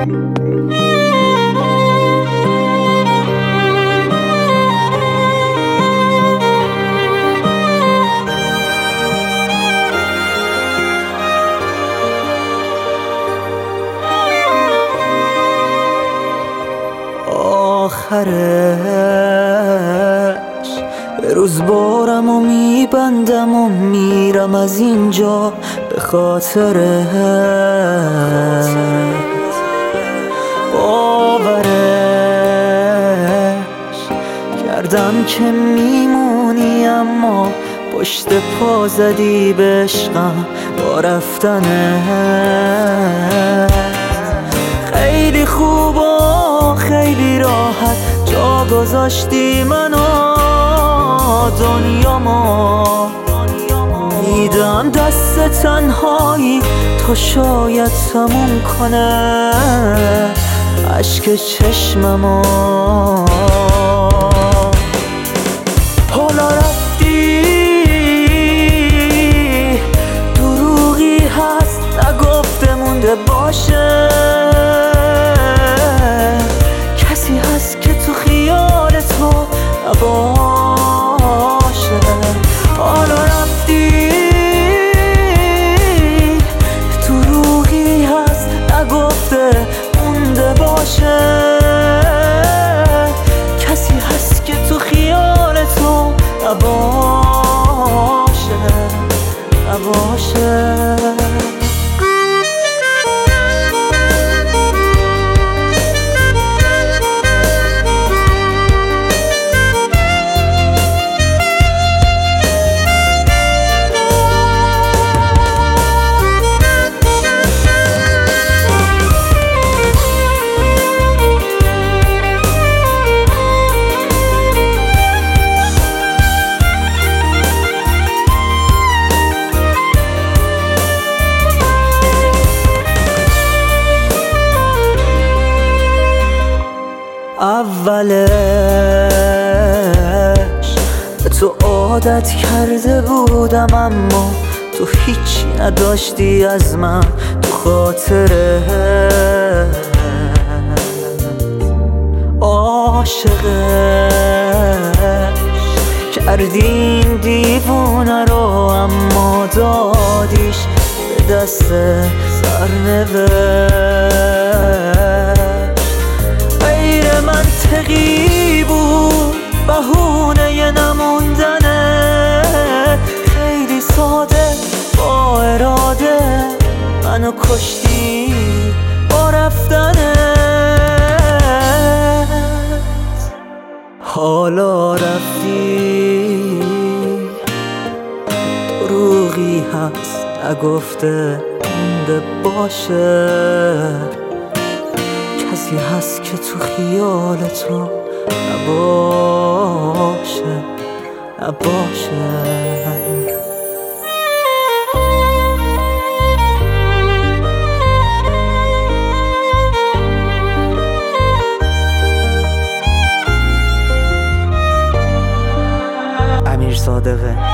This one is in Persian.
آخرش به روز بارم و میبندم و میرم از اینجا به خاطرت. باورش کردم که میمونی اما پشت پا زدی به عشقم با رفتنت. خیلی خوب و خیلی راحت جا گذاشتی منو دنیامو، میدم دست تنهایی تا شاید تموم کنه اشک چشممو. حالا رفتی دروغی هست نگفته مونده باشه، کسی هست که تو خیال تو نباشه. حالا رفتی دروغی هست نگفته مونده باشه، کسی هست که تو خیال تو نباشه. اولش به تو عادت کرده بودم اما تو هیچی نداشتی از من تو خاطرت. عاشقش کردی این دیوونه رو اما دادیش به دست سرنوشت. غیر منطقی بود بهونه نموندنه، خیلی ساده با اراده منو کشتی با رفتنت. حالا رفتی دروغی هست نگفته مونده باشه، کسی هست که تو خیال تو نباشه. امیر صادقه.